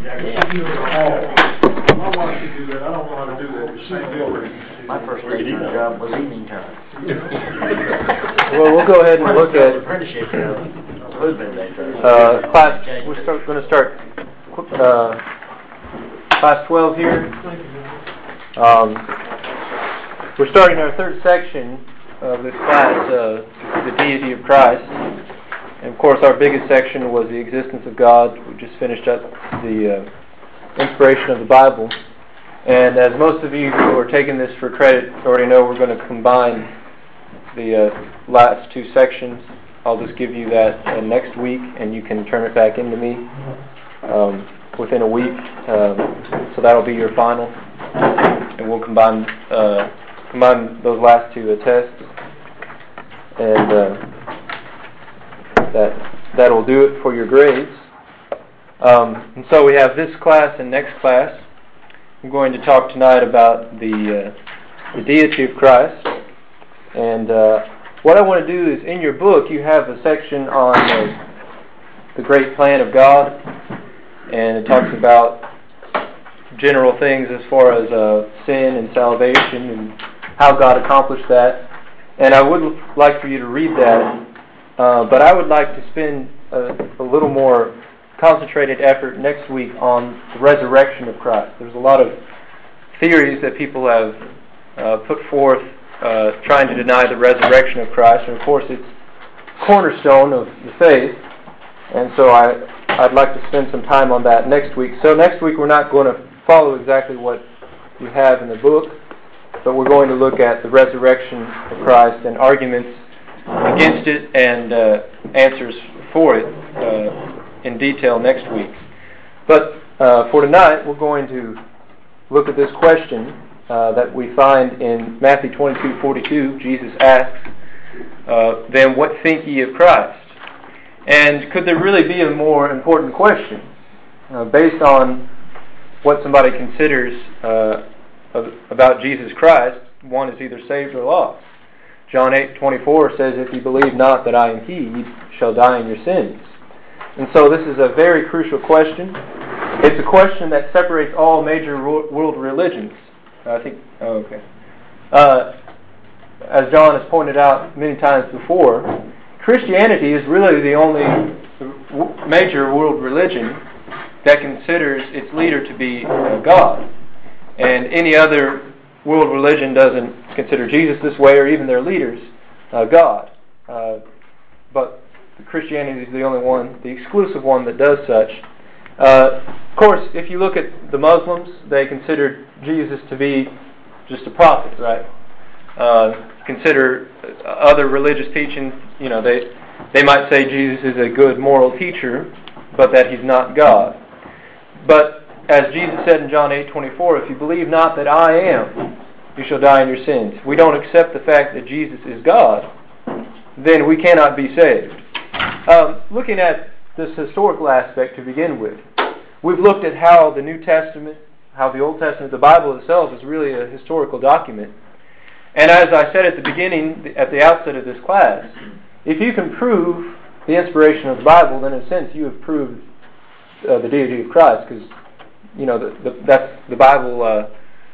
My wife can do that. I don't know how to do that. She's building. My first evening job was evening time. Well, we'll go ahead and look at apprenticeship. class. We're going to start class 12 here. We're starting our third section of this class, the deity of Christ. And of course, our biggest section was the existence of God. We just finished up the inspiration of the Bible. And as most of you who are taking this for credit already know, we're going to combine the last two sections. I'll just give you that next week, and you can turn it back into me within a week. So that'll be your final, and we'll combine those last two tests, and that'll do it for your grades. And so we have this class and next class. I'm going to talk tonight about the deity of Christ. And what I want to do is, in your book, you have a section on the great plan of God. And it talks about general things as far as sin and salvation and how God accomplished that. And I would like for you to read that. But I would like to spend a little more concentrated effort next week on the resurrection of Christ. There's a lot of theories that people have put forth trying to deny the resurrection of Christ, and of course it's cornerstone of the faith, and so I'd like to spend some time on that next week. So next week we're not going to follow exactly what you have in the book, but we're going to look at the resurrection of Christ and arguments against it and answers for it in detail next week. But for tonight, we're going to look at this question that we find in Matthew 22:42. Jesus asks, "Then what think ye of Christ?" And could there really be a more important question based on what somebody considers about Jesus Christ? One is either saved or lost. John 8:24 says, "If you believe not that I am He, you shall die in your sins." And so this is a very crucial question. It's a question that separates all major world religions. I think, as John has pointed out many times before, Christianity is really the only major world religion that considers its leader to be God. And any other world religion doesn't consider Jesus this way, or even their leaders, God. But Christianity is the only one, the exclusive one, that does such. Of course, if you look at the Muslims, they consider Jesus to be just a prophet, right? Consider other religious teachings. You know, they might say Jesus is a good moral teacher, but that He's not God. But as Jesus said in John 8:24, "If you believe not that I am, you shall die in your sins." If we don't accept the fact that Jesus is God, then we cannot be saved. Looking at this historical aspect to begin with, we've looked at how the New Testament, how the Old Testament, the Bible itself, is really a historical document. And as I said at the beginning, at the outset of this class, if you can prove the inspiration of the Bible, then in a sense you have proved the deity of Christ, because that's the Bible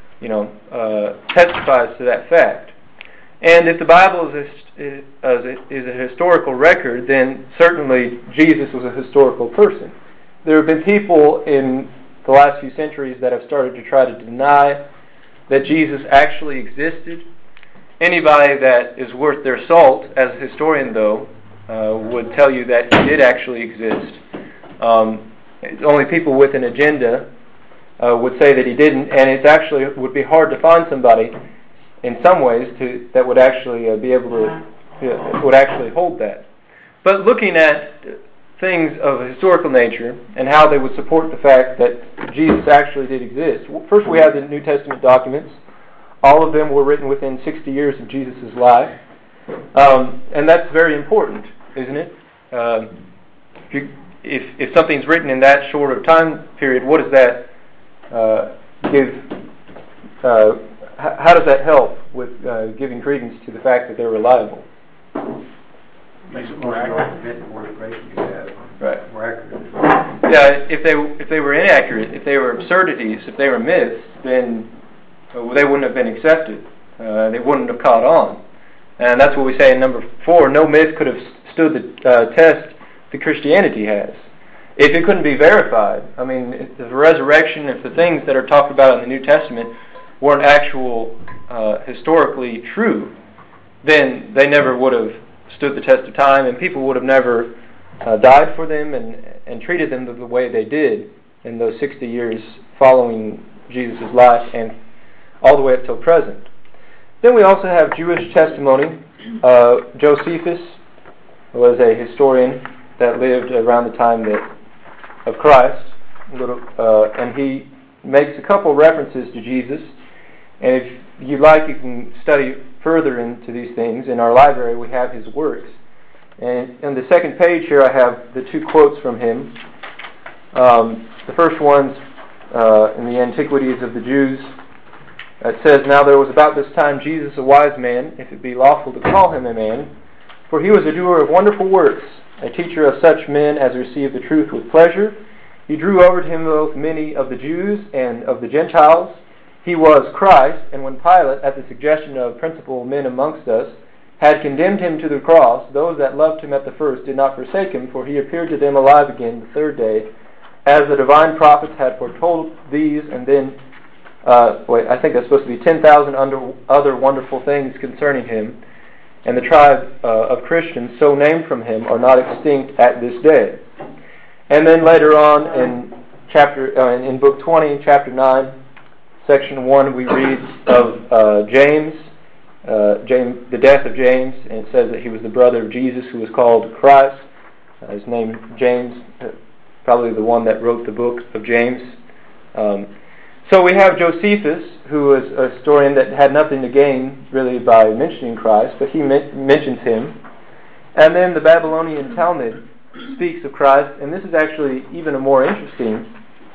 testifies to that fact. And if the Bible is a historical record, then certainly Jesus was a historical person. There have been people in the last few centuries that have started to try to deny that Jesus actually existed. Anybody that is worth their salt, as a historian though, would tell you that He did actually exist. Only people with an agenda would say that He didn't, and it actually would be hard to find somebody in some ways that would actually be able to would actually hold that. But looking at things of a historical nature and how they would support the fact that Jesus actually did exist. First, we have the New Testament documents. All of them were written within 60 years of Jesus' life, and that's very important, isn't it? If something's written in that short of time period, what does that give? How does that help with giving credence to the fact that they're reliable? Makes it more accurate. Right. More accurate. Yeah, if they were inaccurate, if they were absurdities, if they were myths, then they wouldn't have been accepted. They wouldn't have caught on. And that's what we say in number 4. No myth could have stood the test that Christianity has. If it couldn't be verified, I mean, if the resurrection, if the things that are talked about in the New Testament weren't actual, historically true, then they never would have stood the test of time, and people would have never died for them and treated them the way they did in those 60 years following Jesus' life and all the way up till present. Then we also have Jewish testimony. Josephus was a historian that lived around the time of Christ, and he makes a couple references to Jesus. And if you'd like, you can study further into these things. In our library, we have his works. And on the second page here, I have the 2 quotes from him. The first one's in the Antiquities of the Jews. It says, "Now there was about this time Jesus a wise man, if it be lawful to call him a man, for he was a doer of wonderful works, a teacher of such men as received the truth with pleasure. He drew over to him both many of the Jews and of the Gentiles. He was Christ, and when Pilate, at the suggestion of principal men amongst us, had condemned him to the cross, those that loved him at the first did not forsake him, for he appeared to them alive again the 3rd day, as the divine prophets had foretold these, and then, I think that's supposed to be 10,000 other wonderful things concerning him. And the tribe of Christians so named from him are not extinct at this day." And then later on in book 20, chapter 9, section 1, we read of James, the death of James, and it says that he was the brother of Jesus who was called Christ. His name James, probably the one that wrote the book of James. So we have Josephus, who was a historian that had nothing to gain really by mentioning Christ, but he mentions him. And then the Babylonian Talmud speaks of Christ, and this is actually even a more interesting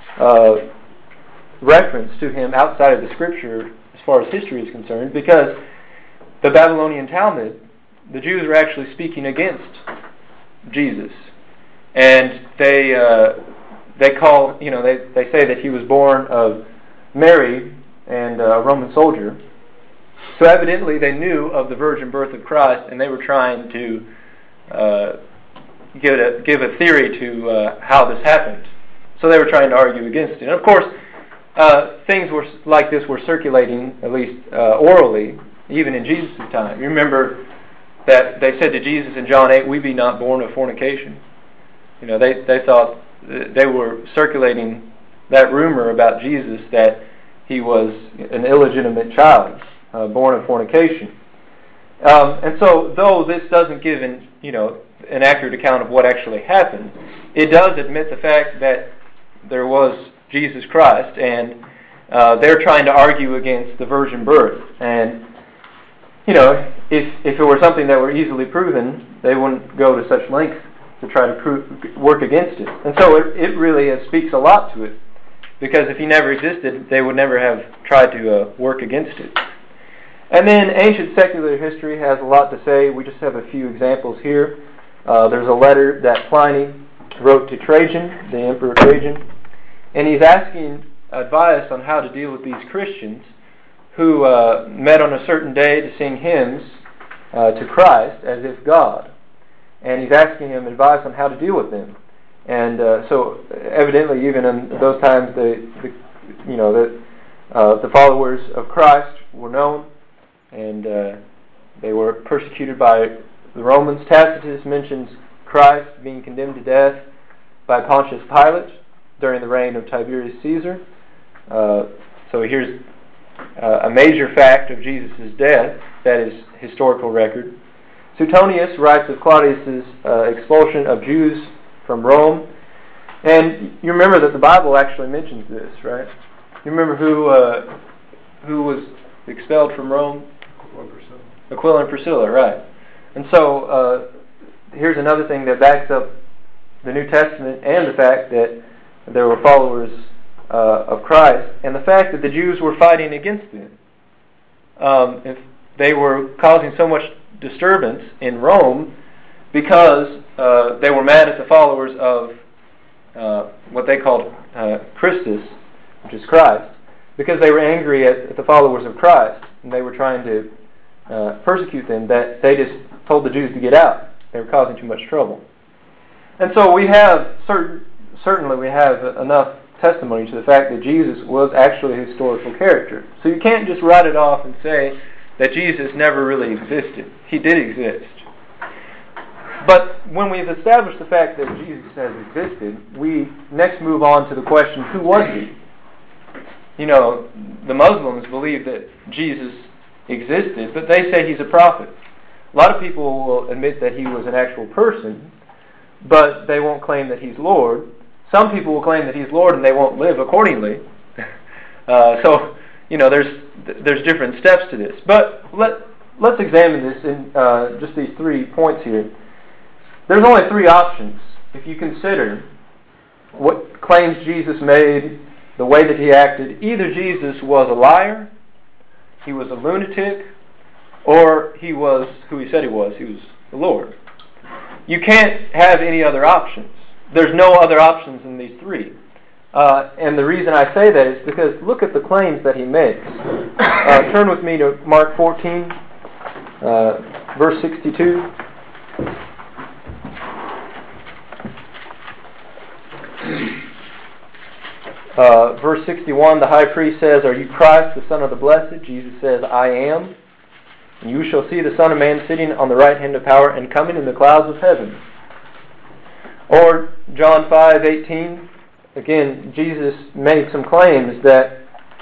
reference to him outside of the Scripture as far as history is concerned, because the Babylonian Talmud, the Jews are actually speaking against Jesus, and they call, they say that he was born of Mary and a Roman soldier. So evidently they knew of the virgin birth of Christ, and they were trying to give a theory to how this happened. So they were trying to argue against it. And of course, things like this were circulating, at least orally, even in Jesus' time. You remember that they said to Jesus in John 8, "We be not born of fornication." They thought they were circulating that rumor about Jesus that he was an illegitimate child, born of fornication. And so, though this doesn't give an accurate account of what actually happened, it does admit the fact that there was Jesus Christ, and they're trying to argue against the virgin birth. And if it were something that were easily proven, they wouldn't go to such lengths to try to work against it. And so it really speaks a lot to it, because if he never existed, they would never have tried to work against it. And then ancient secular history has a lot to say. We just have a few examples here. There's a letter that Pliny wrote to Trajan, the Emperor Trajan, and he's asking advice on how to deal with these Christians who met on a certain day to sing hymns to Christ as if God. And he's asking him advice on how to deal with them. And so evidently, even in those times, the followers of Christ were known, and they were persecuted by the Romans. Tacitus mentions Christ being condemned to death by Pontius Pilate during the reign of Tiberius Caesar. So here's a major fact of Jesus' death that is historical record. Suetonius writes of Claudius's expulsion of Jews from Rome, and you remember that the Bible actually mentions this, right? You remember who was expelled from Rome? Aquila and Priscilla, right? And so here's another thing that backs up the New Testament and the fact that there were followers of Christ, and the fact that the Jews were fighting against them. If they were causing so much disturbance in Rome because they were mad at the followers of what they called Christus, which is Christ, because they were angry at the followers of Christ, and they were trying to persecute them, that they just told the Jews to get out. They were causing too much trouble. And so we have, certainly we have enough testimony to the fact that Jesus was actually a historical character. So you can't just write it off and say that Jesus never really existed. He did exist. But when we've established the fact that Jesus has existed, we next move on to the question, who was he? You know, the Muslims believe that Jesus existed, but they say he's a prophet. A lot of people will admit that he was an actual person, but they won't claim that he's Lord. Some people will claim that he's Lord and they won't live accordingly. So, you know, there's different steps to this. But let's examine this in just these 3 points here. There's only 3 options. If you consider what claims Jesus made, the way that he acted, either Jesus was a liar, he was a lunatic, or he was who he said he was the Lord. You can't have any other options. There's no other options in these 3. And the reason I say that is because look at the claims that he makes. Turn with me to Mark 14, verse 62. Verse 61, the high priest says, "Are you Christ, the Son of the Blessed?" Jesus says, "I am. And you shall see the Son of Man sitting on the right hand of power and coming in the clouds of heaven." Or John 5:18, again, Jesus made some claims that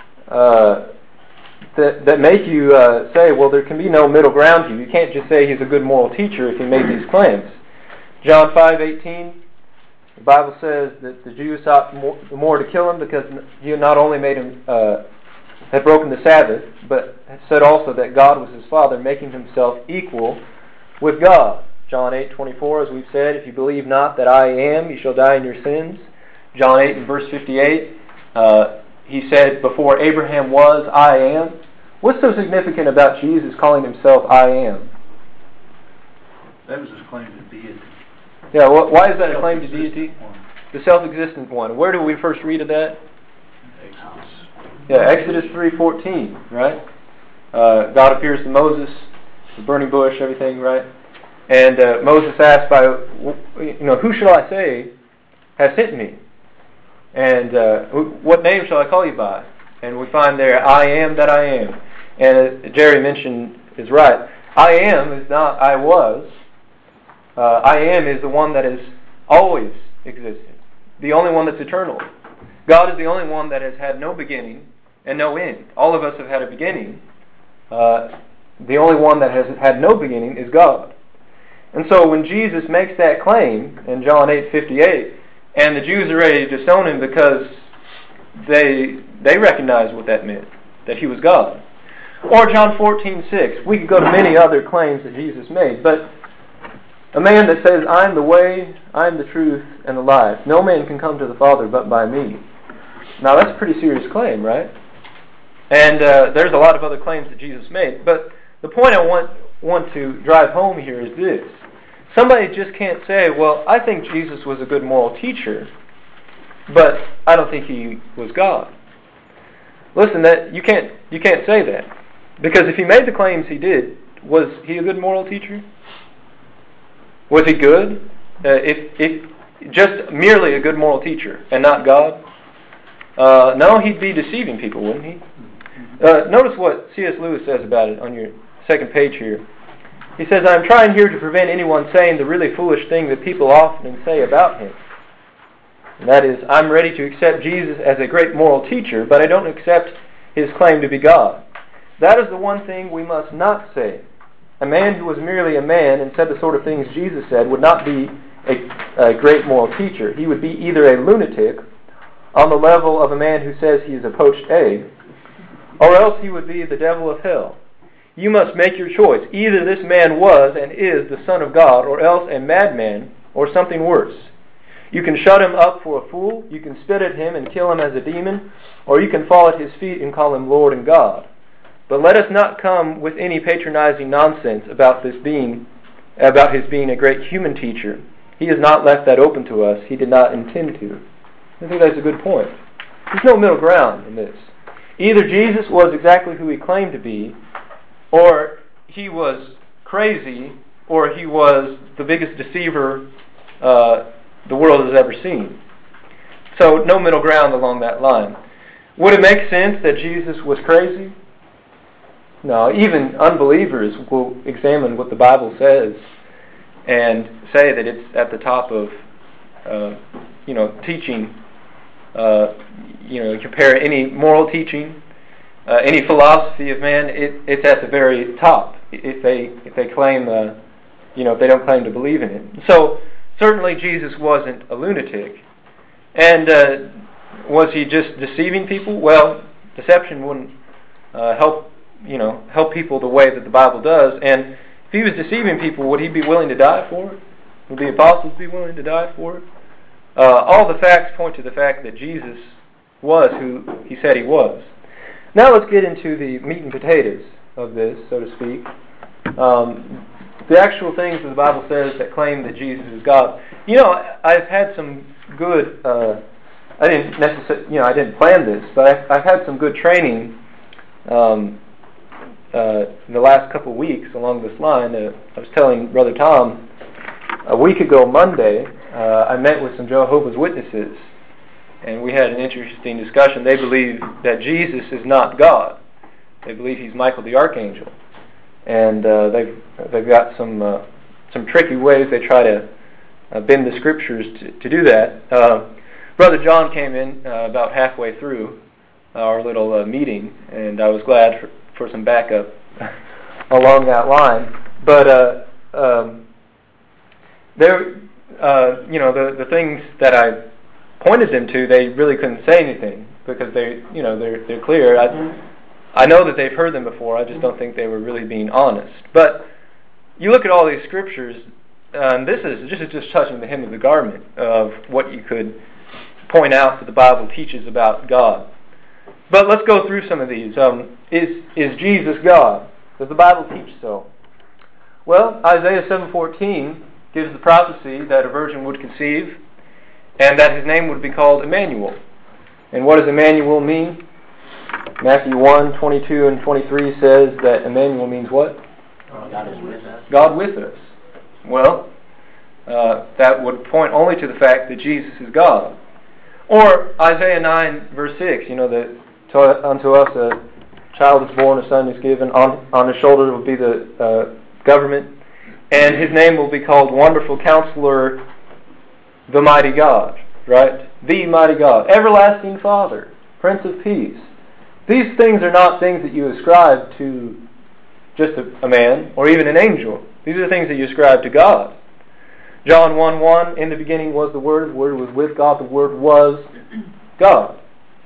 make you say, well, there can be no middle ground here. You can't just say he's a good moral teacher if he made these claims. John 5:18, the Bible says that the Jews sought more to kill him because he not only made him had broken the Sabbath, but said also that God was his Father, making himself equal with God. John 8:24, as we've said, "If you believe not that I am, you shall die in your sins." John 8 and verse 58, he said, "Before Abraham was, I am." What's so significant about Jesus calling himself I am? That was his claim to deity. Yeah, why is that a claim to deity? The self-existent one. Where do we first read of that? Exodus. Yeah, Exodus 3:14, right? God appears to Moses, the burning bush, everything, right? And Moses asked, who shall I say has sent me? And what name shall I call you by? And we find there, I am that I am. And Jerry mentioned is right. I am is not I was. I am is the one that has always existed. The only one that's eternal. God is the only one that has had no beginning and no end. All of us have had a beginning. The only one that has had no beginning is God. And so when Jesus makes that claim in John 8:58, and the Jews are ready to disown him because they recognize what that meant, that he was God. Or John 14:6, we could go to many other claims that Jesus made, but a man that says, "I am the way, I am the truth, and the life. No man can come to the Father but by me." Now that's a pretty serious claim, right? And there's a lot of other claims that Jesus made. But the point I want to drive home here is this. Somebody just can't say, well, I think Jesus was a good moral teacher, but I don't think he was God. Listen, that you can't say that. Because if he made the claims he did, was he a good moral teacher? Was he good? If just merely a good moral teacher and not God? No, he'd be deceiving people, wouldn't he? Notice what C.S. Lewis says about it on your second page here. He says, "I'm trying here to prevent anyone saying the really foolish thing that people often say about him. And that is, I'm ready to accept Jesus as a great moral teacher, but I don't accept his claim to be God. That is the one thing we must not say. A man who was merely a man and said the sort of things Jesus said would not be a great moral teacher. He would be either a lunatic on the level of a man who says he is a poached egg, or else he would be the devil of hell. You must make your choice. Either this man was and is the Son of God, or else a madman, or something worse. You can shut him up for a fool, you can spit at him and kill him as a demon, or you can fall at his feet and call him Lord and God. But let us not come with any patronizing nonsense about this being about his being a great human teacher. He has not left that open to us. He did not intend to. I think that's a good point. There's no middle ground in this. Either Jesus was exactly who he claimed to be, or he was crazy, or he was the biggest deceiver the world has ever seen. So no middle ground along that line. Would it make sense that Jesus was crazy? No, even unbelievers will examine what the Bible says and say that it's at the top of, teaching. Compare any moral teaching, any philosophy of man, it's at the very top. If they claim, if they don't claim to believe in it. So certainly Jesus wasn't a lunatic, and was he just deceiving people? Well, deception wouldn't help people the way that the Bible does. And if he was deceiving people, would he be willing to die for it? Would the apostles be willing to die for it? All the facts point to the fact that Jesus was who he said he was. Now let's get into the meat and potatoes of this, so to speak. The actual things that the Bible says that claim that Jesus is God. I've had some good. I didn't plan this, but I've had some good training in the last couple of weeks along this line. I was telling Brother Tom a week ago Monday. I met with some Jehovah's Witnesses, and we had an interesting discussion. They believe that Jesus is not God. They believe he's Michael the Archangel, and they've got some tricky ways they try to bend the Scriptures to do that. Brother John came in about halfway through our little meeting, and I was glad for some backup along that line. But the things that I pointed them to, they really couldn't say anything because they're clear. I know that they've heard them before. I just don't think they were really being honest. But you look at all these scriptures, and this is just touching the hem of the garment of what you could point out that the Bible teaches about God. But let's go through some of these. Is Jesus God? Does the Bible teach so? Well, Isaiah 7:14 gives the prophecy that a virgin would conceive and that his name would be called Emmanuel. And what does Emmanuel mean? Matthew 1:22 and 23 says that Emmanuel means what? God is with us. God with us. Well, that would point only to the fact that Jesus is God. Or Isaiah 9 verse 6, that unto us a child is born, a son is given, on his shoulder will be the government, and his name will be called Wonderful Counselor, the Mighty God, right? The Mighty God, Everlasting Father, Prince of Peace. These things are not things that you ascribe to just a man or even an angel. These are things that you ascribe to God. John 1:1, in the beginning was the Word was with God, the Word was God.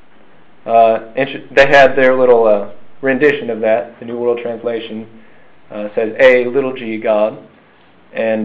They had their little rendition of that. The New World Translation says A, little g, God. And,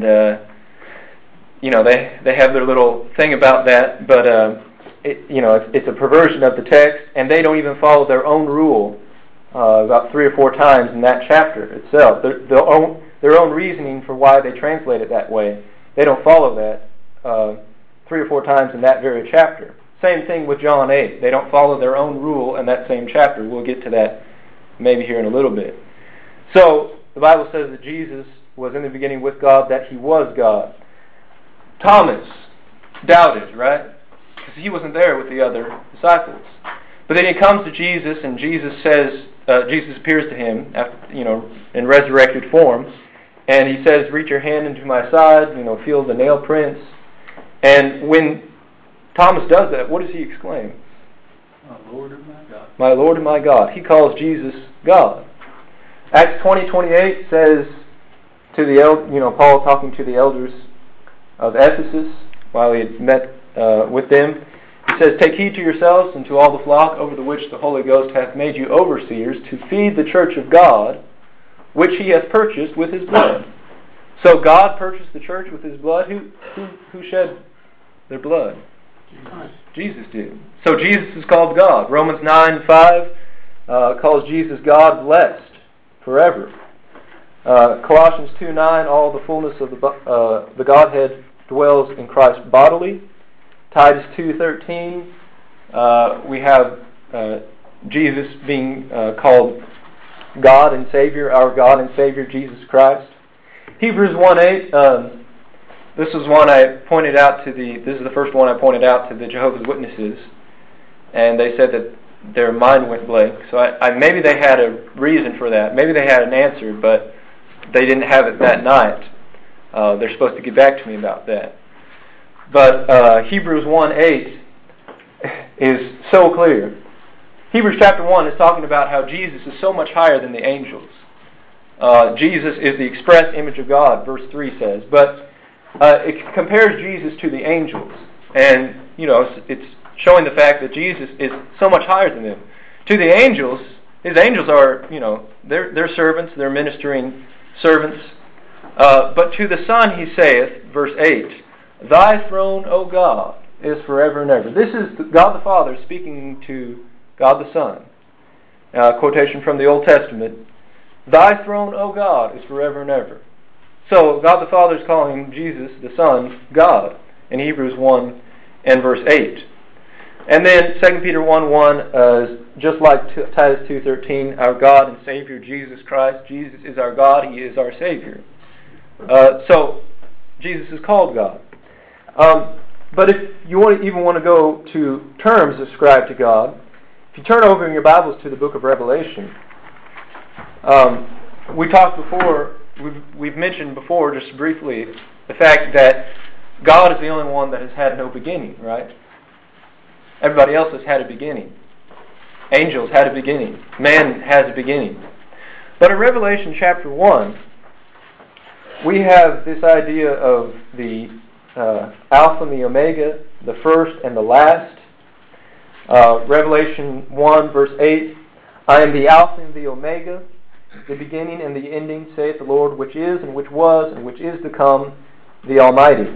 they have their little thing about that, but, it's a perversion of the text, and they don't even follow their own rule about 3 or 4 times in that chapter itself. Their own reasoning for why they translate it that way. They don't follow that 3 or 4 times in that very chapter. Same thing with John 8. They don't follow their own rule in that same chapter. We'll get to that maybe here in a little bit. So, the Bible says that Jesus was in the beginning with God, that he was God. Thomas doubted, right? Because he wasn't there with the other disciples. But then he comes to Jesus, and Jesus appears to him after, in resurrected form, and he says, "Reach your hand into my side, feel the nail prints." And when Thomas does that, what does he exclaim? My Lord and my God. My Lord and my God. He calls Jesus God. Acts 20:28 says to the Paul talking to the elders of Ephesus while he had met with them. He says, "Take heed to yourselves and to all the flock over the which the Holy Ghost hath made you overseers, to feed the church of God, which he hath purchased with his blood." So God purchased the church with his blood. Who shed their blood? Jesus did. So Jesus is called God. Romans 9:5 calls Jesus God blessed forever. Colossians 2:9, all the fullness of the Godhead dwells in Christ bodily. Titus 2:13, we have Jesus being called God and Savior, our God and Savior, Jesus Christ. Hebrews 1:8, this is one I pointed out this is the first one I pointed out to the Jehovah's Witnesses, and they said that their mind went blank. So maybe they had a reason for that. Maybe they had an answer, but they didn't have it that night. They're supposed to get back to me about that. But Hebrews 1:8 is so clear. Hebrews chapter 1 is talking about how Jesus is so much higher than the angels. Jesus is the express image of God, verse 3 says. But it compares Jesus to the angels. And, it's showing the fact that Jesus is so much higher than them. To the angels, his angels are, they're servants, they're ministering servants. But to the Son he saith, verse 8, Thy throne, O God, is forever and ever. This is God the Father speaking to God the Son. Quotation from the Old Testament. Thy throne, O God, is forever and ever. So God the Father is calling Jesus, the Son, God, in Hebrews 1 and verse 8. And then 2 Peter 1:1, just like Titus 2:13, our God and Savior, Jesus Christ. Jesus is our God, He is our Savior. So Jesus is called God. But if you even want to go to terms ascribed to God, if you turn over in your Bibles to the book of Revelation, we talked before, we've mentioned before just briefly the fact that God is the only one that has had no beginning, right? Everybody else has had a beginning. Angels had a beginning. Man has a beginning. But in Revelation chapter 1, we have this idea of the Alpha and the Omega, the first and the last. Revelation 1 verse 8, I am the Alpha and the Omega, the beginning and the ending, saith the Lord, which is and which was and which is to come, the Almighty.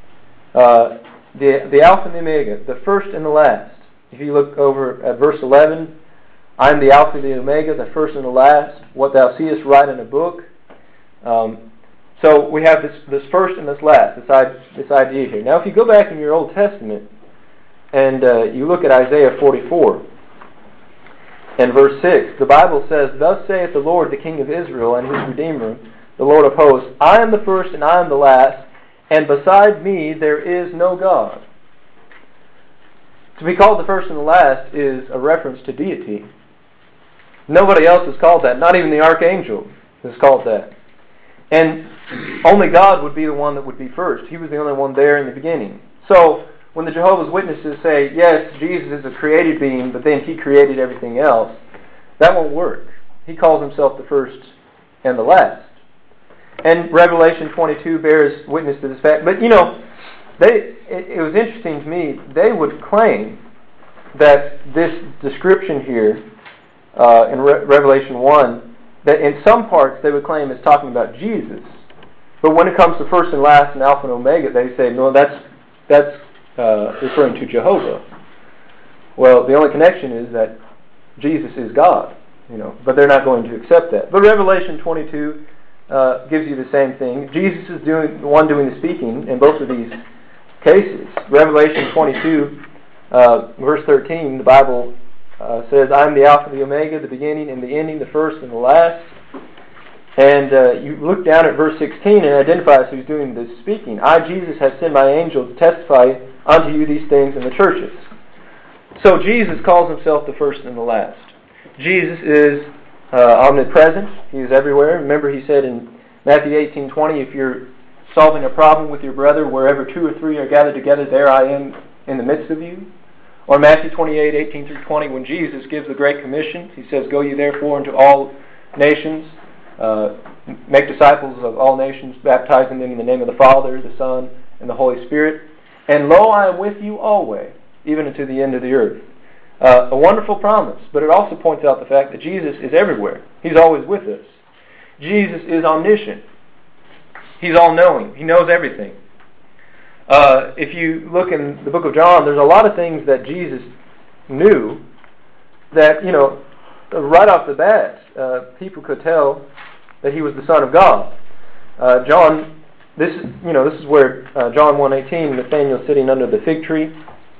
The Alpha and the Omega, the first and the last. If you look over at verse 11, I am the Alpha and the Omega, the first and the last. What thou seest, write in a book. So we have this first and this last, this idea here. Now if you go back in your Old Testament and you look at Isaiah 44 and verse 6, the Bible says, Thus saith the Lord, the King of Israel and His Redeemer, the Lord of hosts, I am the first and I am the last, and beside me there is no God. To be called the first and the last is a reference to deity. Nobody else is called that. Not even the archangel is called that. And only God would be the one that would be first. He was the only one there in the beginning. So when the Jehovah's Witnesses say, yes, Jesus is a created being, but then He created everything else, that won't work. He calls Himself the first and the last. And Revelation 22 bears witness to this fact. But it was interesting to me, they would claim that this description here in Revelation 1, that in some parts they would claim it's talking about Jesus. But when it comes to first and last and Alpha and Omega, they say, no, that's referring to Jehovah. Well, the only connection is that Jesus is God, but they're not going to accept that. But Revelation 22 gives you the same thing. Jesus is the one doing the speaking in both of these cases. Revelation 22, verse 13, the Bible says, I am the Alpha and the Omega, the beginning and the ending, the first and the last. And you look down at verse 16 and it identifies who's doing this speaking. I, Jesus, have sent my angel to testify unto you these things in the churches. So Jesus calls Himself the first and the last. Jesus is omnipresent. He is everywhere. Remember He said in Matthew 18:20, if you're solving a problem with your brother, wherever 2 or 3 are gathered together, there I am in the midst of you. Or Matthew 28:18-20, when Jesus gives the Great Commission, He says, Go ye therefore into all nations, make disciples of all nations, baptizing them in the name of the Father, the Son, and the Holy Spirit. And lo, I am with you always, even unto the end of the earth. A wonderful promise, but it also points out the fact that Jesus is everywhere. He's always with us. Jesus is omniscient. He's all-knowing. He knows everything. If you look in the book of John, there's a lot of things that Jesus knew that, right off the bat, people could tell that he was the Son of God. This is where John 1:18, Nathanael sitting under the fig tree.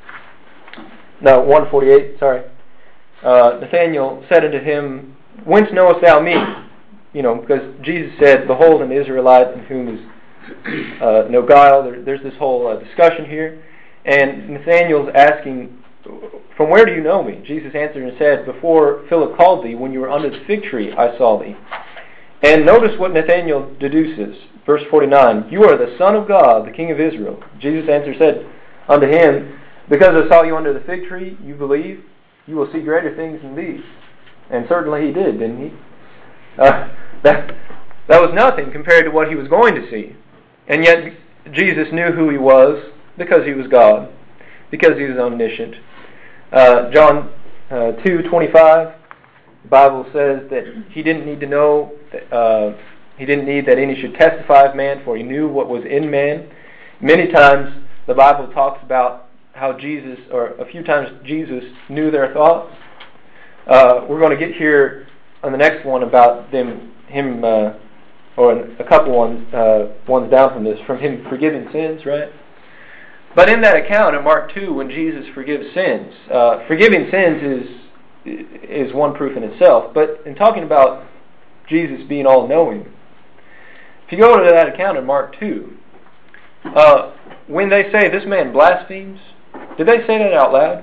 No, 1:48. Sorry. Nathanael said unto him, "Whence knowest thou me?" Because Jesus said, "Behold, an Israelite in whom is no guile." There's this whole discussion here, and Nathanael's asking, "From where do you know me?" Jesus answered and said, "Before Philip called thee, when you were under the fig tree, I saw thee." And notice what Nathanael deduces. Verse 49, "You are the Son of God, the King of Israel." Jesus answered and said unto him, "Because I saw you under the fig tree, you believe? You will see greater things than these." And certainly he did, didn't he? That was nothing compared to what he was going to see. And yet Jesus knew who he was because he was God, because he was omniscient. John 2:25, the Bible says that he didn't need to know, he didn't need that any should testify of man, for he knew what was in man. Many times the Bible talks about how Jesus, or a few times Jesus knew their thoughts. We're going to get here on the next one about him, or a couple ones down from this, from him forgiving sins, right? But in that account in Mark 2, when Jesus forgives sins, forgiving sins is one proof in itself. But in talking about Jesus being all-knowing, if you go to that account in Mark 2, when they say this man blasphemes, did they say that out loud?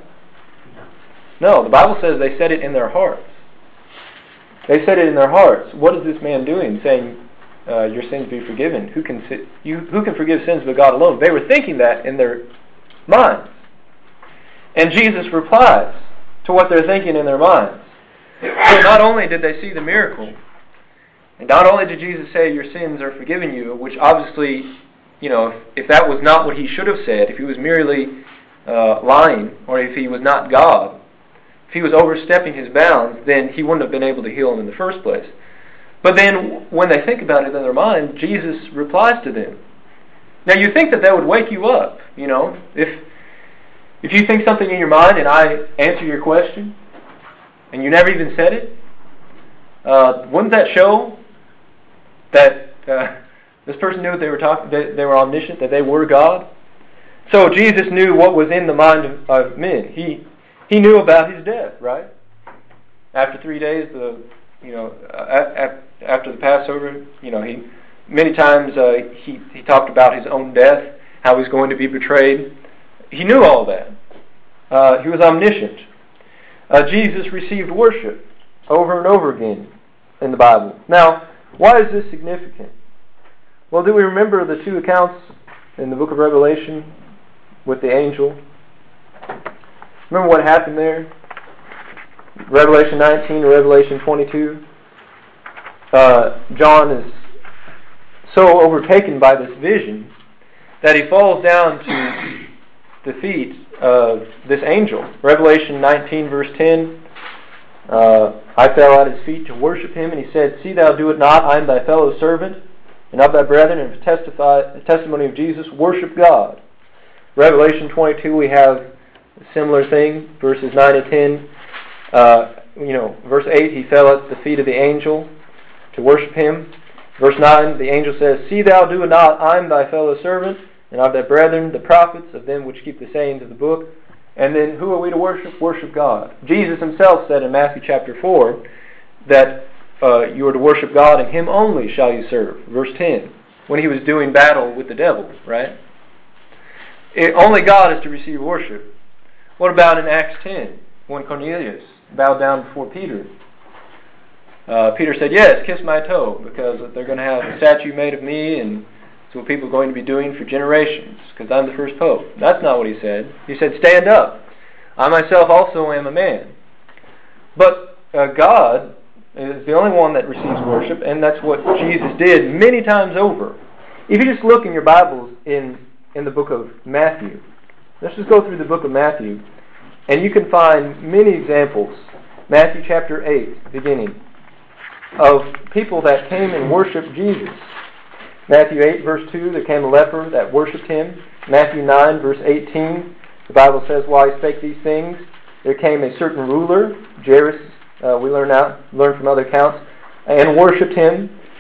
No, the Bible says they said it in their hearts. They said it in their hearts. What is this man doing, saying, "Your sins be forgiven"? Who can forgive sins but God alone? They were thinking that in their minds. And Jesus replies to what they're thinking in their minds. So not only did they see the miracle, and not only did Jesus say, "Your sins are forgiven you," which obviously, if that was not what he should have said, if he was merely lying, or if he was not God, if he was overstepping his bounds, then he wouldn't have been able to heal him in the first place. But then, when they think about it in their mind, Jesus replies to them. Now, you think that would wake you up, If you think something in your mind and I answer your question, and you never even said it, wouldn't that show that this person knew what they were talking, that they were omniscient, that they were God? So Jesus knew what was in the mind of men. He knew about his death, right? After 3 days, after the Passover, many times he talked about his own death, how he's going to be betrayed. He knew all that. He was omniscient. Jesus received worship over and over again in the Bible. Now, why is this significant? Well, do we remember the two accounts in the book of Revelation with the angel? Remember what happened there? Revelation 19 to Revelation 22. John is so overtaken by this vision that he falls down to the feet of this angel. Revelation 19 verse 10. I fell at his feet to worship him, and he said, "See thou do it not, I am thy fellow servant, and of thy brethren, and the testimony of Jesus, worship God." Revelation 22, we have a similar thing, verses 9 and 10. Verse 8, he fell at the feet of the angel to worship him. Verse 9, the angel says, "See thou do it not, I am thy fellow servant, and of thy brethren, the prophets, of them which keep the sayings of the book." And then who are we to worship? Worship God. Jesus himself said in Matthew chapter 4 that you are to worship God, and him only shall you serve. Verse 10, when he was doing battle with the devil, right? Only God is to receive worship. What about in Acts 10, when Cornelius bowed down before Peter? Peter said, "Yes, kiss my toe, because they're going to have a statue made of me, and it's what people are going to be doing for generations, because I'm the first pope." That's not what he said. He said, "Stand up. I myself also am a man." But God is the only one that receives worship, and that's what Jesus did many times over. If you just look in your Bibles in the book of Matthew, let's just go through the book of Matthew, and you can find many examples. Matthew chapter 8, beginning, of people that came and worshipped Jesus. Matthew 8, verse 2, there came a leper that worshipped him. Matthew 9, verse 18, the Bible says, "While he spake these things, there came a certain ruler, Jairus," we learn from other accounts, "and worshipped him,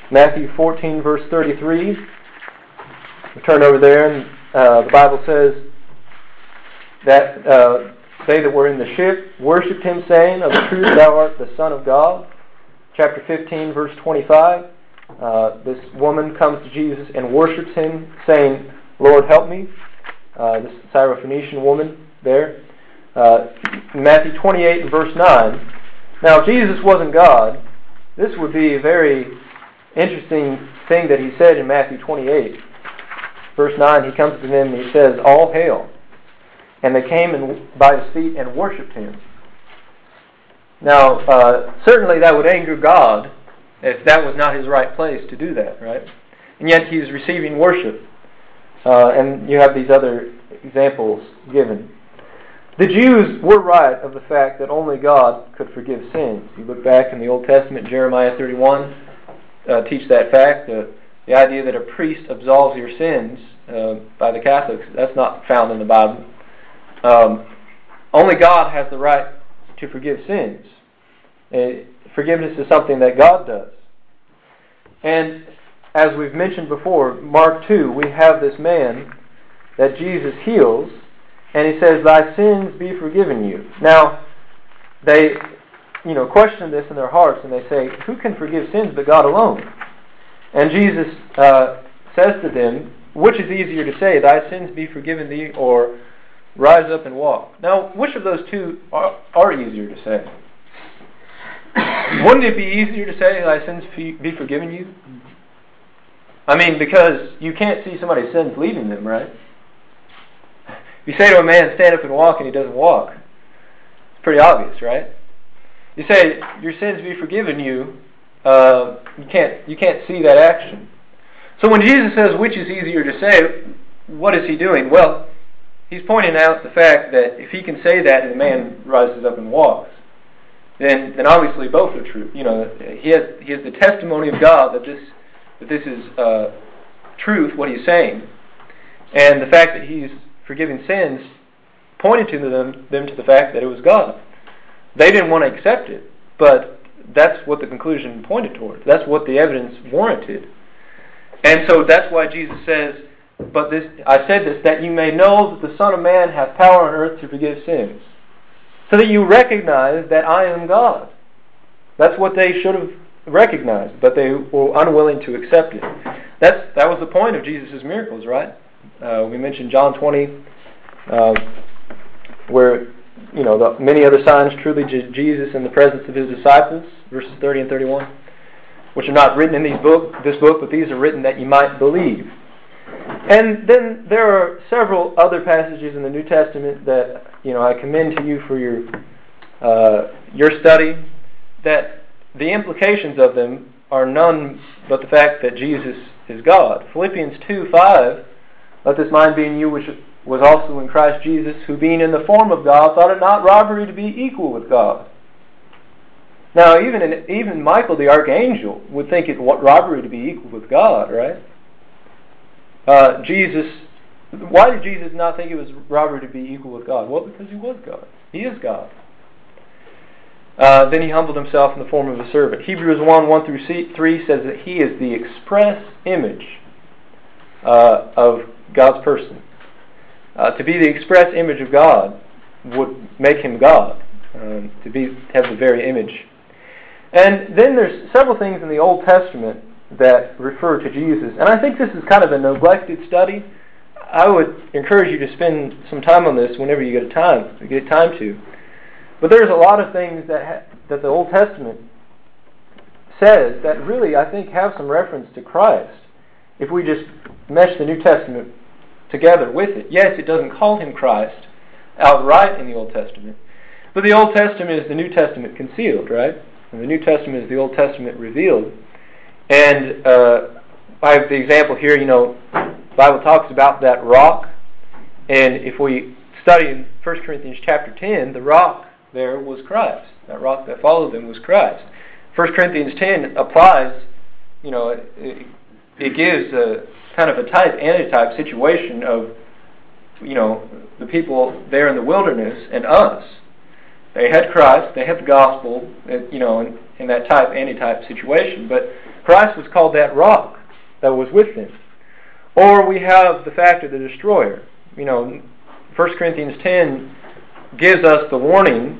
Matthew 14, verse 33. We turn over there, and the Bible says that they that were in the ship worshipped him, saying, Of a truth thou art the Son of God. Chapter 15, verse 25. This woman comes to Jesus and worships him, saying, Lord, help me. This Syrophoenician woman there. Matthew 28 and verse 9. Now, if Jesus wasn't God, this would be a very interesting thing that he said in Matthew 28. Verse 9, he comes to them and he says, All hail. And they came by his feet and worshipped him. Now, certainly that would anger God if that was not his right place to do that, right? And yet he's receiving worship. And you have these other examples given. The Jews were right of the fact that only God could forgive sins. You look back in the Old Testament, Jeremiah 31, teach that fact. The idea that a priest absolves your sins by the Catholics, that's not found in the Bible. Only God has the right to forgive sins. Forgiveness is something that God does. And as we've mentioned before, Mark 2, we have this man that Jesus heals, and he says, Thy sins be forgiven you. Now, they question this in their hearts, and they say, Who can forgive sins but God alone? And Jesus says to them, Which is easier to say, Thy sins be forgiven thee, or rise up and walk? Now, which of those two are easier to say? Wouldn't it be easier to say, Thy sins be forgiven you? I mean, because you can't see somebody's sins leaving them, right? If you say to a man, stand up and walk, and he doesn't walk, it's pretty obvious, right? You say, your sins be forgiven you, you can't see that action. So when Jesus says, which is easier to say, what is he doing? Well, he's pointing out the fact that if he can say that and the man rises up and walks, then obviously both are true. He has the testimony of God that this is truth, what he's saying. And the fact that he's forgiving sins pointed to them to the fact that it was God. They didn't want to accept it, but that's what the conclusion pointed towards. That's what the evidence warranted. And so that's why Jesus says, I said this, that you may know that the Son of Man hath power on earth to forgive sins. So that you recognize that I am God. That's what they should have recognized, but they were unwilling to accept it. That was the point of Jesus' miracles, right? We mentioned John 20, where the many other signs truly Jesus in the presence of his disciples, verses 30 and 31, which are not written in this book, but these are written that you might believe. And then there are several other passages in the New Testament that I commend to you for your study, that the implications of them are none but the fact that Jesus is God. Philippians 2:5, let this mind be in you which was also in Christ Jesus, who being in the form of God thought it not robbery to be equal with God. Now even Michael the archangel would think it robbery to be equal with God, right? Why did Jesus not think it was robbery to be equal with God? Well, because he was God. He is God. Then he humbled himself in the form of a servant. Hebrews 1:1-3 says that he is the express image of God's person. To be the express image of God would make him God, to have the very image. And then there's several things in the Old Testament that refer to Jesus. And I think this is kind of a neglected study. I would encourage you to spend some time on this whenever you get time to. But there's a lot of things that the Old Testament says that really, I think, have some reference to Christ. If we just mesh the New Testament together with it. Yes, it doesn't call him Christ outright in the Old Testament. But the Old Testament is the New Testament concealed, right? And the New Testament is the Old Testament revealed. And I have the example here, the Bible talks about that rock. And if we study in 1 Corinthians chapter 10, the rock there was Christ. That rock that followed them was Christ. 1 Corinthians 10 applies, it gives a kind of a type-antitype situation of, the people there in the wilderness and us. They had Christ, they had the gospel, in that type-antitype situation. But Christ was called that rock that was with them. Or we have the fact of the destroyer. 1 Corinthians 10 gives us the warning,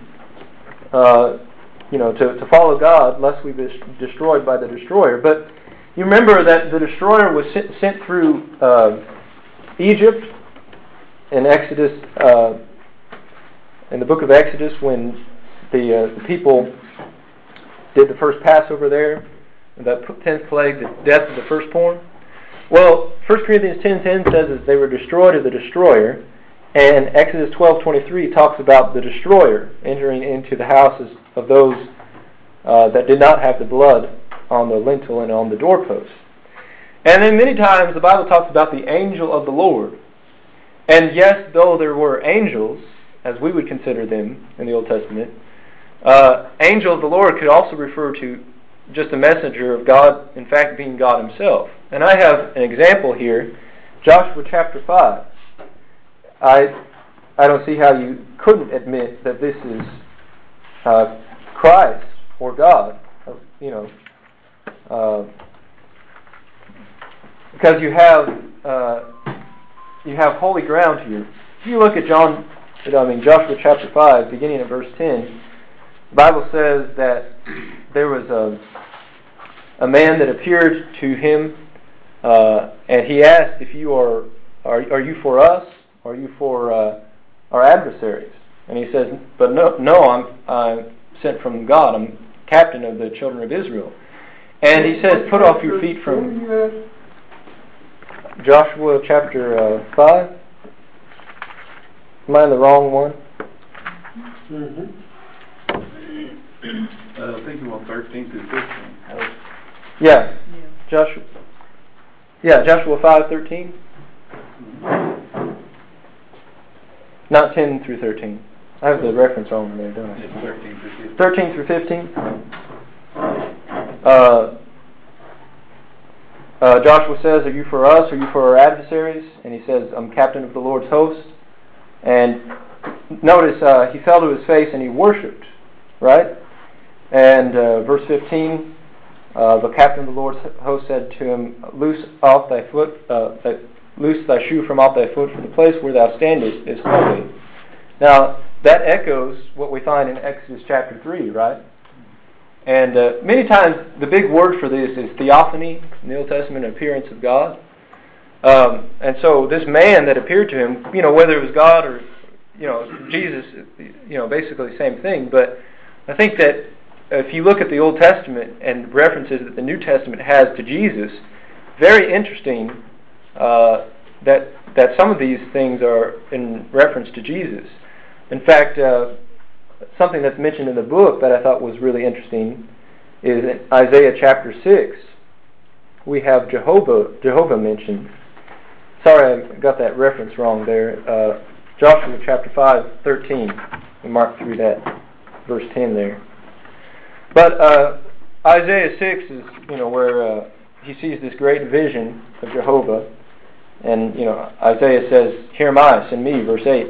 to follow God lest we be destroyed by the destroyer. But you remember that the destroyer was sent through Egypt in Exodus, in the book of Exodus, when the people did the first Passover there, the 10th plague, the death of the firstborn. Well, 1 Corinthians 10:10 says that they were destroyed of the destroyer, and Exodus 12:23 talks about the destroyer entering into the houses of those that did not have the blood on the lintel and on the doorpost. And then many times the Bible talks about the angel of the Lord. And yes, though there were angels, as we would consider them in the Old Testament, angel of the Lord could also refer to just a messenger of God, in fact being God Himself. And I have an example here, Joshua chapter 5. I don't see how you couldn't admit that this is Christ or God, because you have holy ground here. If you look at Joshua chapter 5, beginning at verse 10, the Bible says that there was a man that appeared to him, and he asked if you are you for us, or are you for our adversaries? And he says, but no, I'm sent from God. I'm captain of the children of Israel. And he says, put off your feet from Joshua chapter 5. Am I in the wrong one? Mm-hmm. I think you want 13 through 15. Yeah. Joshua 5:13. Not 10 through 13. I have the reference wrong there, don't I? It's 13 through 15. 13 through 15. Joshua says, are you for us, or are you for our adversaries? And he says, I'm captain of the Lord's host. And notice, he fell to his face and he worshipped, right? And verse 15, the captain of the Lord's host said to him, loose thy shoe from off thy foot, for the place where thou standest is holy. Now, that echoes what we find in Exodus chapter 3, right? And many times the big word for this is theophany, in the Old Testament, appearance of God. And so this man that appeared to him, whether it was God or, Jesus, basically the same thing. But I think that if you look at the Old Testament and references that the New Testament has to Jesus, very interesting that some of these things are in reference to Jesus. In fact, something that's mentioned in the book that I thought was really interesting is in Isaiah chapter 6. We have Jehovah mentioned. Sorry, I got that reference wrong there. Joshua chapter 5:13. We marked through that verse 10 there. But Isaiah 6 is, where he sees this great vision of Jehovah, and Isaiah says, "Here am I, send me," verse 8.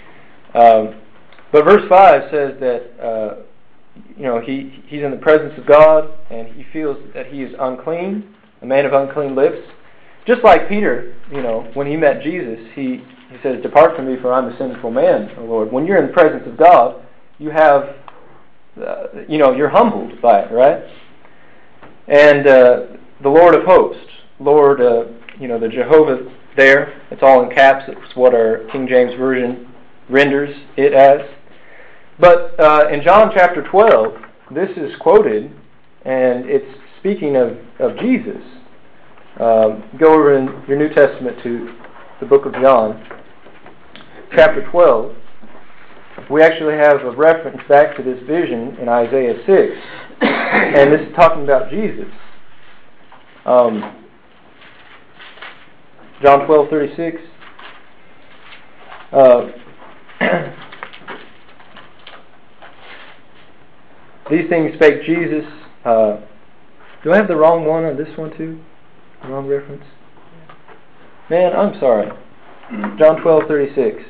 But verse 5 says that he's in the presence of God, and he feels that he is unclean, a man of unclean lips. Just like Peter, when he met Jesus, he says, "Depart from me, for I'm a sinful man, O Lord." When you're in the presence of God, you have, you're humbled by it, right? And the Lord of hosts, Lord, the Jehovah there, it's all in caps. It's what our King James Version renders it as. But in John chapter 12, this is quoted, and it's speaking of Jesus. Go over in your New Testament to the book of John, chapter 12. We actually have a reference back to this vision in Isaiah 6, and this is talking about Jesus. John 12:36. These things spake Jesus. Do I have the wrong one on this one too? The wrong reference? Man, I'm sorry. John 12:36.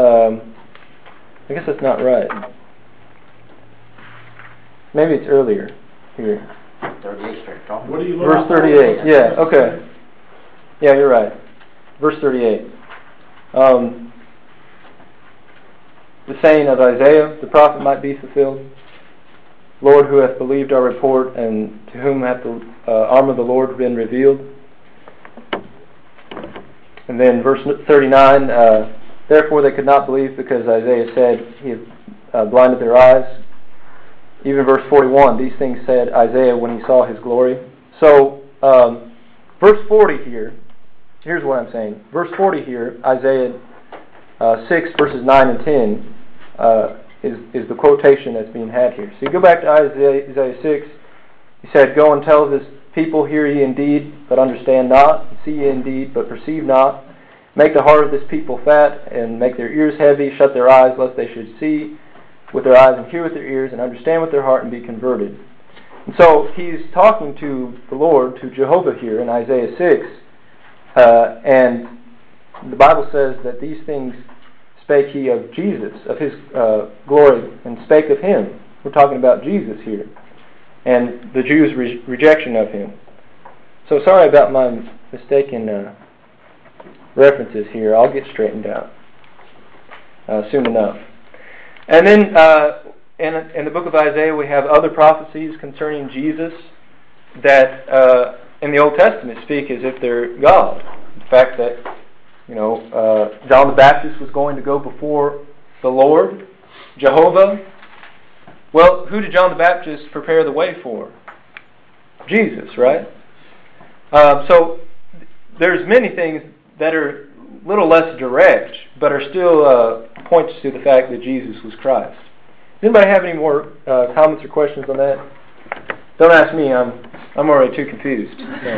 I guess that's not right. Maybe it's earlier here. What do you look Verse 38, yeah, okay. Yeah, you're right. Verse 38. The saying of Isaiah, the prophet, might be fulfilled. Lord, who hath believed our report, and to whom hath the arm of the Lord been revealed? And then verse 39, therefore they could not believe, because Isaiah said, he had blinded their eyes. Even verse 41, these things said Isaiah when he saw his glory. So, verse 40 here, here's what I'm saying. Verse 40 here, Isaiah 6, verses 9 and 10, is the quotation that's being had here. So you go back to Isaiah 6, he said, go and tell this people, hear ye indeed, but understand not, see ye indeed, but perceive not. Make the heart of this people fat, and make their ears heavy, shut their eyes, lest they should see with their eyes, and hear with their ears, and understand with their heart, and be converted. And so he's talking to the Lord, to Jehovah here in Isaiah 6, and the Bible says that these things spake he of Jesus, of his glory, and spake of him. We're talking about Jesus here, and the Jews' rejection of him. So sorry about my mistaken references here. I'll get straightened out soon enough. And then in the book of Isaiah we have other prophecies concerning Jesus that in the Old Testament speak as if they're God. The fact that John the Baptist was going to go before the Lord, Jehovah. Well, who did John the Baptist prepare the way for? Jesus, right? So there's many things that are a little less direct, but are still points to the fact that Jesus was Christ. Does anybody have any more comments or questions on that? Don't ask me. I'm already too confused.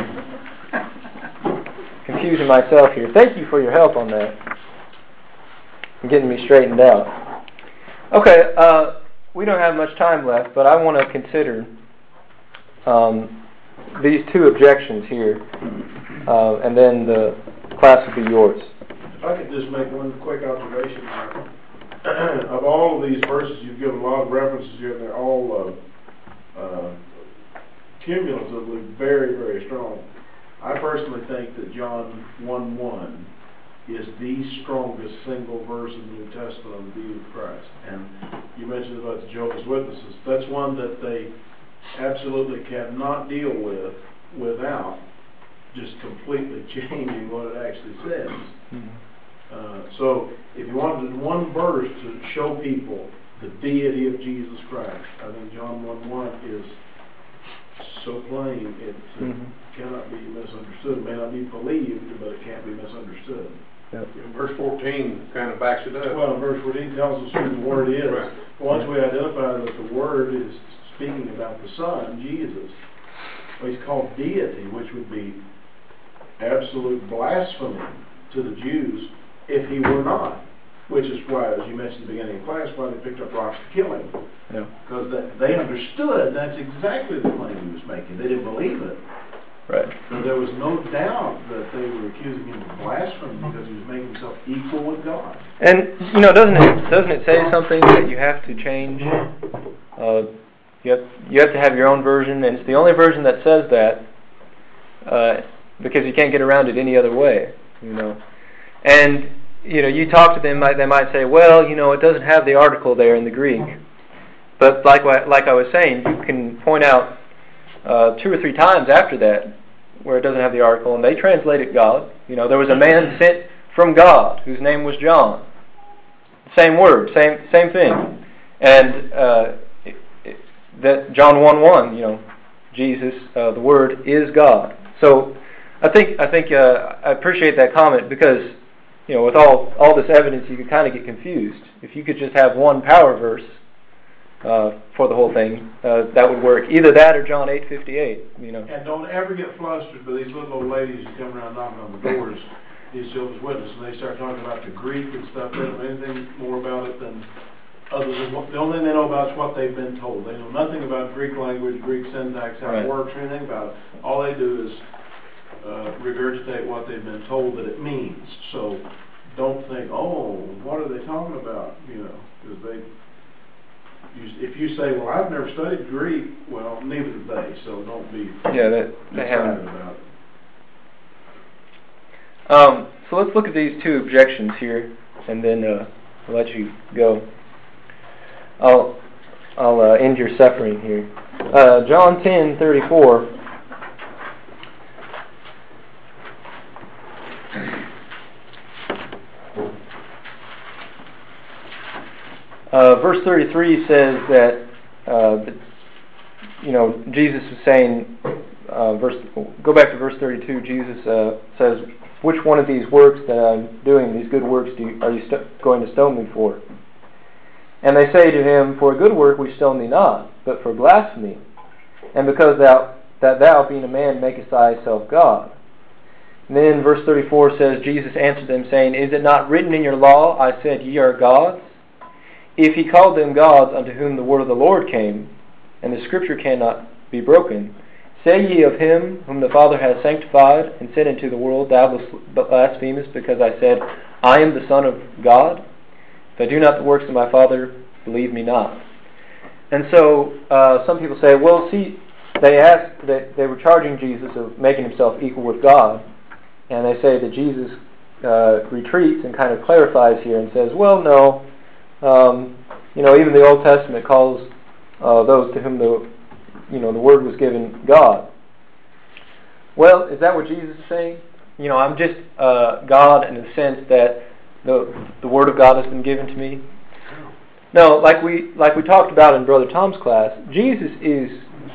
Confusing myself here. Thank you for your help on that and getting me straightened out. Okay, we don't have much time left, but I want to consider these two objections here, and then the class will be yours. If I could just make one quick observation. Of all of these verses, you've given a lot of references here, and they're all cumulatively very, very strong. I personally think that John 1:1 is the strongest single verse in the New Testament on the deity of Christ. And you mentioned about the Jehovah's Witnesses. That's one that they absolutely cannot deal with without just completely changing what it actually says. So if you wanted one verse to show people the deity of Jesus Christ, I think John 1:1 is so plain it cannot be misunderstood. It may not be believed, but it can't be misunderstood. Yep. Verse 14 kind of backs it up. Well, verse 14 tells us who the Word is. Right. Once we identify that the Word is speaking about the Son, Jesus, well, he's called deity, which would be absolute blasphemy to the Jews if he were not. Which is why, as you mentioned at the beginning of class, why they picked up rocks to kill him. Because they understood that's exactly the claim he was making. They didn't believe it. Right. So there was no doubt that they were accusing him of blasphemy because he was making himself equal with God. And doesn't it say something that you have to change? You have to have your own version, and it's the only version that says that because you can't get around it any other way. And you talk to them, they might say, well, it doesn't have the article there in the Greek. But like I was saying, you can point out 2 or 3 times after that where it doesn't have the article, and they translated God. There was a man sent from God whose name was John. Same word, same thing. And that John 1:1, Jesus, the Word is God. So I think I appreciate that comment because with all this evidence, you could kind of get confused. If you could just have one power verse for the whole thing, that would work. Either that or John 8:58. And don't ever get flustered by these little old ladies who come around knocking on the doors, these Jehovah's Witnesses, and they start talking about the Greek and stuff. They don't know anything more about it than other than the only thing they know about is what they've been told. They know nothing about Greek language, Greek syntax, how it works, or anything about it. All they do is regurgitate what they've been told that it means. So don't think, oh, what are they talking about? Because If you say, well, I've never studied Greek, well, neither have they, so don't be Yeah, they excited haven't. about it. So let's look at these two objections here, and then I'll let you go. I'll end your suffering here. John 10:34. Verse 33 says that Jesus is saying. Go back to verse 32. Jesus says, "Which one of these works that I'm doing, these good works, are you going to stone me for?" And they say to him, "For a good work we stone thee not, but for blasphemy, and because thou, being a man, makest thyself God." And then verse 34 says, Jesus answered them, saying, "Is it not written in your law, I said, ye are gods? If he called them gods unto whom the word of the Lord came, and the scripture cannot be broken, say ye of him whom the Father hath sanctified and sent into the world, thou blasphemest, because I said, I am the Son of God? If I do not the works of my Father, believe me not." And so some people say, well, see, they were charging Jesus of making himself equal with God, and they say that Jesus retreats and kind of clarifies here and says, well, no, even the Old Testament calls those to whom the word was given God. Well, is that what Jesus is saying? I'm just God in the sense that the word of God has been given to me. No, like we talked about in Brother Tom's class, Jesus is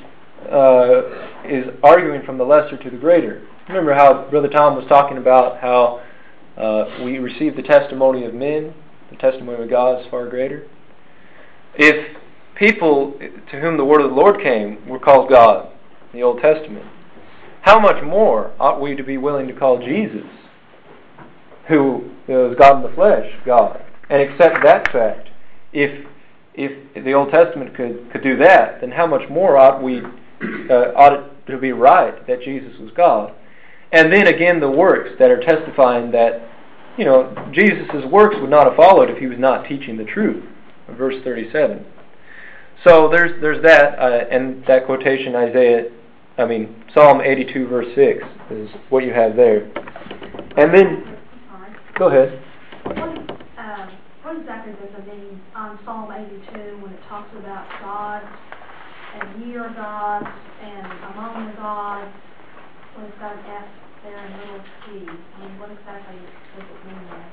arguing from the lesser to the greater. Remember how Brother Tom was talking about how we receive the testimony of men, the testimony of God is far greater. If people to whom the word of the Lord came were called God in the Old Testament, how much more ought we to be willing to call Jesus, who is God in the flesh, God, and accept that fact? If the Old Testament could do that, then how much more ought it to be right that Jesus was God? And then again, the works that are testifying that Jesus' works would not have followed if he was not teaching the truth. Verse 37. So there's that, and that quotation Psalm 82 verse 6 is what you have there. And then, go ahead. What exactly does it mean on Psalm 82 when it talks about gods and ye are gods and among the gods? When it's got an F there and little T, what exactly does it mean there?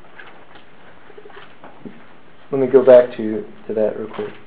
Let me go back to that real quick.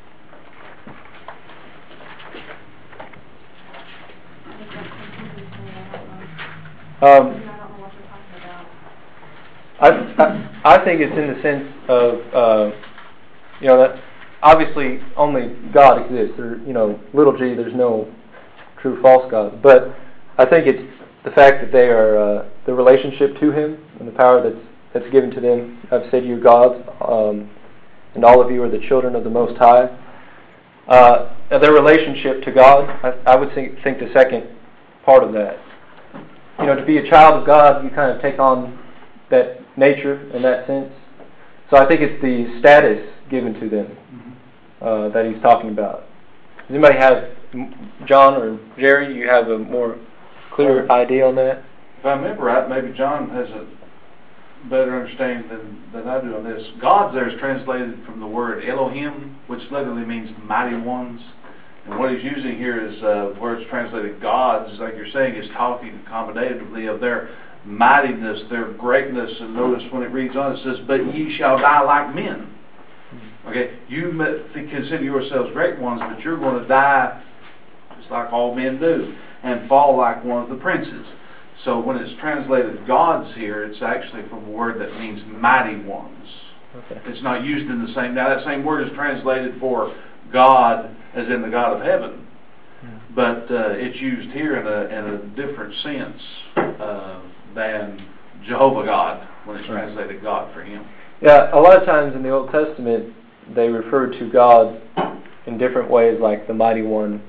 I think it's in the sense of that obviously only God exists. Little g, there's no true false God. But I think it's the fact that they are the relationship to Him and the power that's given to them. I've said you gods, and all of you are the children of the Most High. Their relationship to God, I would think the second part of that. To be a child of God, you kind of take on that nature in that sense. So I think it's the status given to them that he's talking about. Does anybody have, John or Jerry, you have a more clear idea on that? If I remember right, maybe John has a better understanding than I do on this. Gods there is translated from the word Elohim, which literally means mighty ones. And what he's using here is where it's translated gods, like you're saying, is talking accommodatively of their mightiness, their greatness. And notice when it reads on, it says, "But ye shall die like men." Okay, you consider yourselves great ones, but you're going to die just like all men do and fall like one of the princes. So when it's translated gods here, it's actually from a word that means mighty ones. Okay. It's not used in the same. Now that same word is translated for God, as in the God of heaven, but it's used here in a different sense than Jehovah God when it's translated God for Him. Yeah, a lot of times in the Old Testament they refer to God in different ways, like the Mighty One,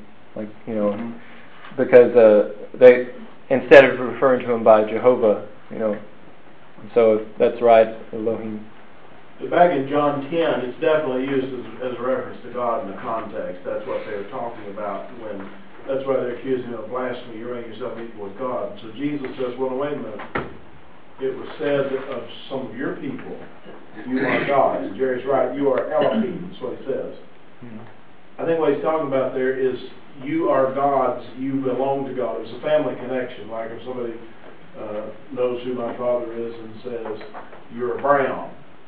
because they instead of referring to Him by Jehovah, So if that's right, Elohim. Back in John 10, it's definitely used as a reference to God in the context. That's what they were talking about when, that's why they're accusing him of blasphemy. You're making yourself equal with God. So Jesus says, well, wait a minute. It was said of some of your people, you are God. And Jerry's right, you are Elohim, that's what he says. I think what he's talking about there is you are God's, you belong to God. It's a family connection, like if somebody knows who my father is and says, you're a Brown.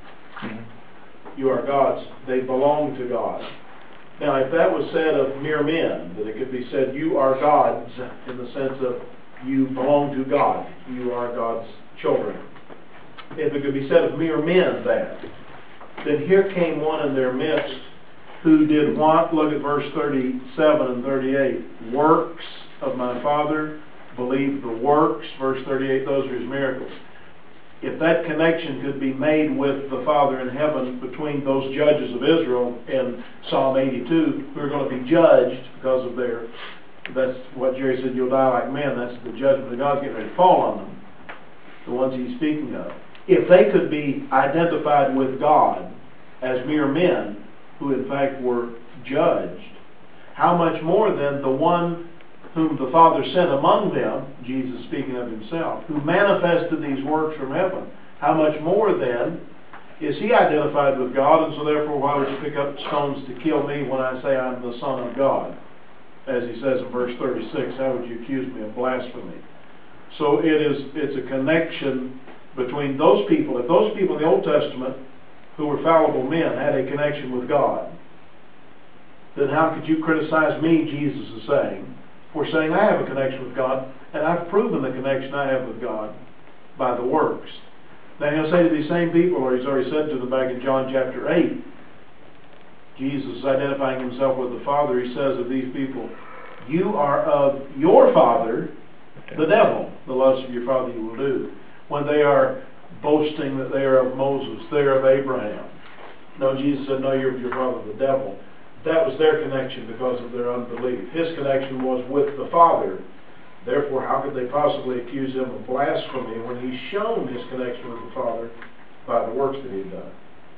You are God's, they belong to God. Now, if that was said of mere men, that it could be said, you are God's, in the sense of you belong to God, you are God's children. If it could be said of mere men that, then here came one in their midst who did what? Look at verse 37 and 38. Works of my Father, believe the works, verse 38, those are his miracles. If that connection could be made with the Father in heaven between those judges of Israel in Psalm 82, who are going to be judged because of their, that's what Jerry said, you'll die like men, that's the judgment of God's getting ready to fall on them, the ones he's speaking of. If they could be identified with God as mere men who in fact were judged, how much more then the one whom the Father sent among them, Jesus speaking of himself, who manifested these works from heaven, how much more then is he identified with God, and so therefore why would you pick up stones to kill me when I say I'm the Son of God? As he says in verse 36, how would you accuse me of blasphemy? So it's a connection between those people. If those people in the Old Testament who were fallible men had a connection with God, then how could you criticize me, Jesus is saying, for saying I have a connection with God, and I've proven the connection I have with God by the works. Now he'll say to these same people, or he's already said to them back in John chapter 8, Jesus is identifying himself with the Father. He says of these people, you are of your father, the devil. The lusts of your father you will do. When they are boasting that they are of Moses, they are of Abraham. No, Jesus said, no, you're of your father, the devil. That was their connection because of their unbelief. His connection was with the Father. Therefore, how could they possibly accuse him of blasphemy when he's shown his connection with the Father by the works that he'd done?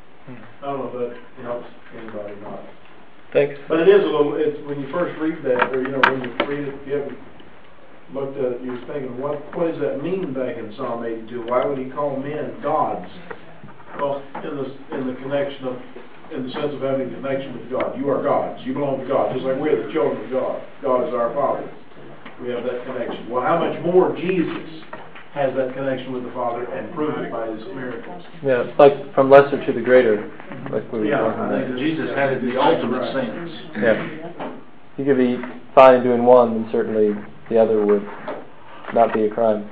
I don't know if that helps anybody or not. Thanks. But it is a little, when you first read that, or when you read it, if you haven't looked at it, you're thinking, what does that mean back in Psalm 82? Why would he call men gods? Well, in the connection of, in the sense of having a connection with God. You are God's. You belong to God. Just like we're the children of God. God is our Father. We have that connection. Well, how much more Jesus has that connection with the Father and proved it by his miracles? Yeah, it's like from lesser to the greater, like we were talking I about. think Jesus had it in the ultimate sense. Yeah. You could be fine in doing one, and certainly the other would not be a crime.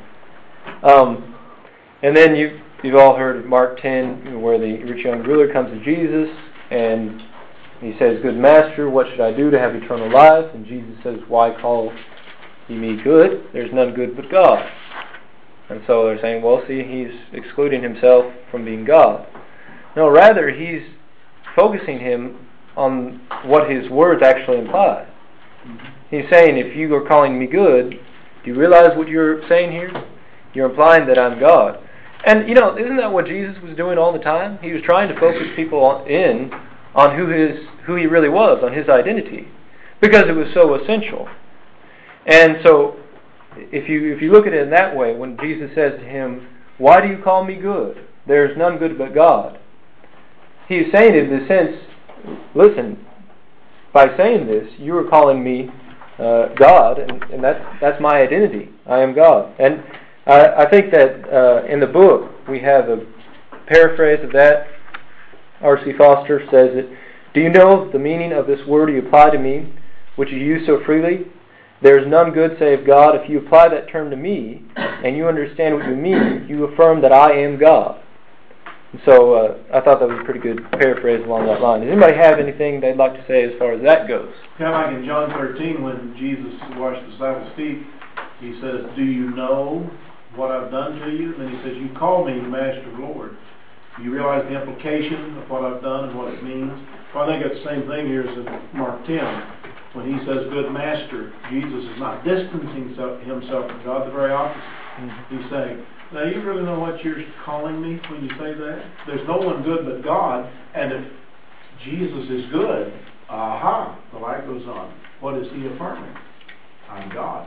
And then you've all heard of Mark 10, where the rich young ruler comes to Jesus, and he says, good master, what should I do to have eternal life? And Jesus says, why call ye me good? There's none good but God. And so they're saying, well, see, he's excluding himself from being God. No, rather, he's focusing him on what his words actually imply. He's saying, if you are calling me good, do you realize what you're saying here? You're implying that I'm God. And, isn't that what Jesus was doing all the time? He was trying to focus people on who he really was, on his identity, because it was so essential. And so, if you look at it in that way, when Jesus says to him, why do you call me good? There is none good but God. He's saying in the sense, listen, by saying this, you are calling me God, and that's my identity. I am God. And I think that in the book we have a paraphrase of that. R.C. Foster says it, do you know the meaning of this word you apply to me, which you use so freely? There is none good save God. If you apply that term to me, and you understand what you mean, you affirm that I am God. And so I thought that was a pretty good paraphrase along that line. Does anybody have anything they'd like to say as far as that goes? Kind of like in John 13 when Jesus washed the disciples' feet, he says, do you know what I've done to you? And then he says, you call me Master, Lord. Do you realize the implication of what I've done and what it means? Well, I think it's the same thing here as in Mark 10. When he says, good master, Jesus is not distancing himself from God, the very opposite. He's saying, Now, you really know what you're calling me when you say that? There's no one good but God, and if Jesus is good, aha, the light goes on. What is he affirming? I'm God.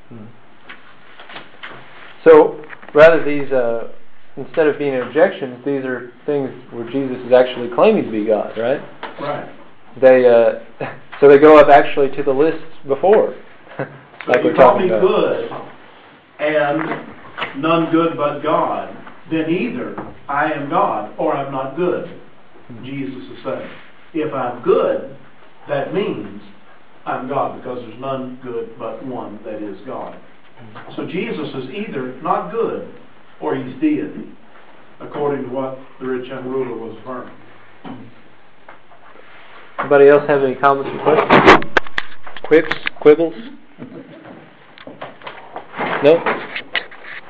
So, rather these, instead of being objections, these are things where Jesus is actually claiming to be God, right? Right. So they go up actually to the list before, like If you we're call talking me about. good, and none good but God, then either I am God or I'm not good. Jesus is saying, if I'm good, that means I'm God, because there's none good but one, that is God. So Jesus is either not good or he's deity, according to what the rich young ruler was affirming. Anybody else have any comments or questions? Quips? Quibbles? No?